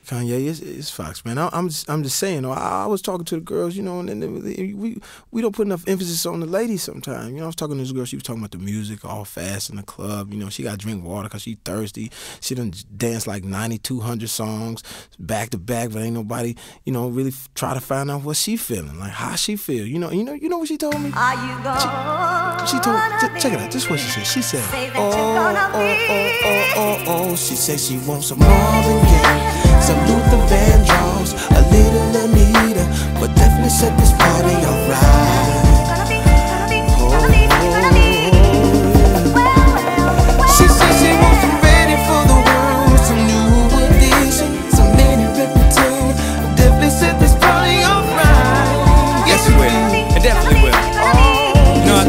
Kanye, it's Fox, man. I'm just saying. I was talking to the girls, you know, and we don't put enough emphasis on the ladies sometimes. You know, I was talking to this girl. She was talking about the music, all fast in the club. You know, she got to drink water because she thirsty. She done danced like 9,200 songs back to back, but ain't nobody, you know, really try to find out what she feeling, like how she feel. You know what she told me? Are you gonna She told. Check it out. This is what she said. She said, oh. She said she wants some Marvin Gaye, some Luther Vandross, a little Anita, but definitely set this party alright. She said she wants some ready for the world, some new edition, some mini repertoire, definitely set this party alright. Yes, it will. It definitely will. You know,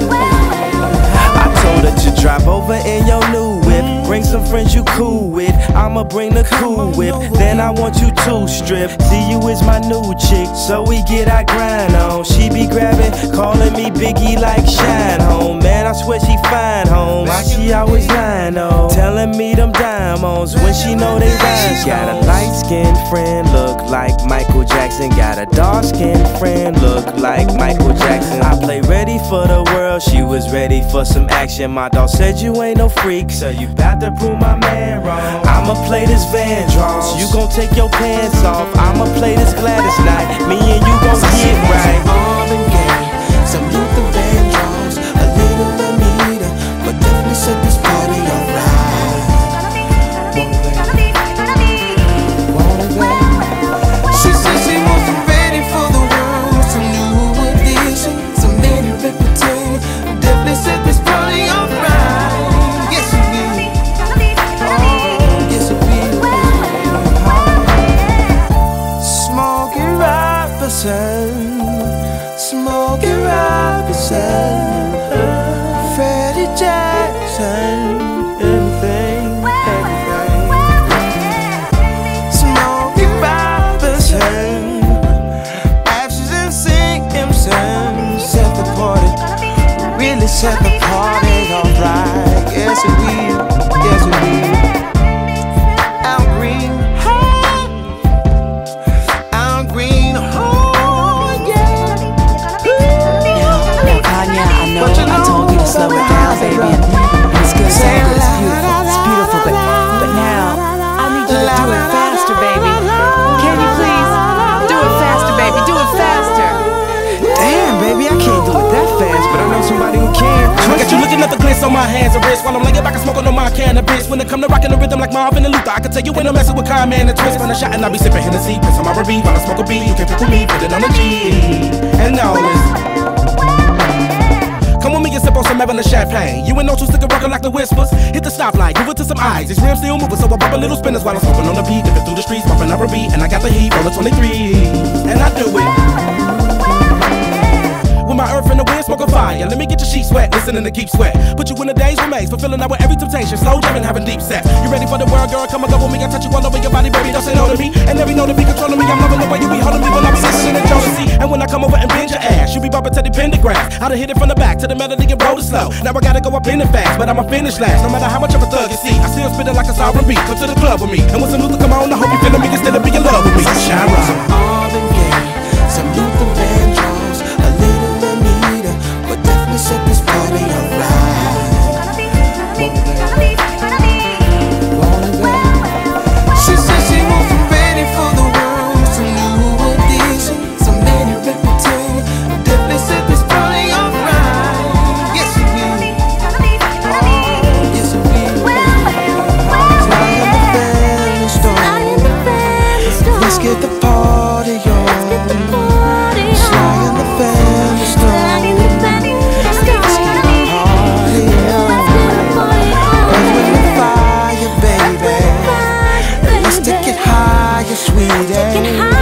I told her to drive over in your new whip. Bring some friends you cool with. I'ma bring the cool whip. Then I want you to strip. See, you is my new chick, so we get our grind on. She be grabbing, calling me Biggie like Shine Home. Man, I swear she fine home. Why she always lying on? Telling me them diamonds when she know they rhyme. She got a light-skinned friend, look like Michael Jackson. Got a dark-skinned friend, look like Michael Jackson. I play ready for the world, she was ready for some action. My dog said you ain't no freak, so you bout to prove my man wrong. I'ma play this Vandross, you gon' take your pants off. I'ma play this Gladys Knight, me and you gon' get right. Marvin Gaye, some Luther Vandross, a little Anita, but definitely set this party alright. She said she wants some ready for the world, some new edition, some mini repertoire, definitely set this party alright. Yes, it will. Oh, yes, it will. Smokey Robinson, Freddie Jackson, everything. Smokey Robinson, Ashes and Simpson, set the party, really set the party alright. Yes, it will. Yes, it will. Al Green, Al Green, oh yeah. Now, Kanye, I know I told you to slow it down, baby. And it's good, so good, it's beautiful. It's beautiful, but now I need you to do it faster, baby. Can you please do it faster, baby? Do it faster. Damn, baby, I can't do it that fast, but I know somebody who can. I got you looking at the glitz on my hands and wrists while I'm laying back and smoking on my cannabis. When it come to rocking the rhythm like Marvin and Luther, I can tell you when I'm messing with Kanye and Twist. When I shot and I be sipping Hennessy, piss on my R&B while I smoke a beat. You can pick with me, put it on the G. And all this. Come with me and sip on some Evelyn champagne. You ain't no two stick rockin' like the Whispers. Hit the stoplight, give it to some eyes. These rims still moving, so I pop a little spinners while I'm smoking on the beat. Dipping through the streets, bumping R&B, and I got the heat, rollin' 23. And I do it with my earth in the wind, smoking fire. Let me get your sheets wet, listening to Keep Sweat. Put you in the days remains, fulfilling out with every temptation. Slow jamming, having deep sex. You ready for the world, girl? Come and go with me. I touch you all over your body, baby. Don't say no to me. And every know to be controlling me. I'm loving the way you be holding me when I be listening to jealousy. And when I come over and bend your ass, you be bumping to the pentagram. I done hit it from the back to the melody and roll it slow. Now I gotta go up in it fast, but I'ma finish last. No matter how much of a thug you see, I still spit it like a sovereign beat. Come to the club with me, and when some Luther come on, I hope you feeling me instead of being in love with me. Shine right. Some Marvin Gaye, some Luther Vandross, a little Anita, but definitely set this party alright. She said she wants some ready for the world, some new edition, some mini repertoire, definitely set this party alright. Yes, it will. Oh, yes, it will. Fly in the family stone. Let's get the party on. Fly in the family stone. Let's get the party on. Earth, wind, and fire, baby. Let's take it higher, sweetie.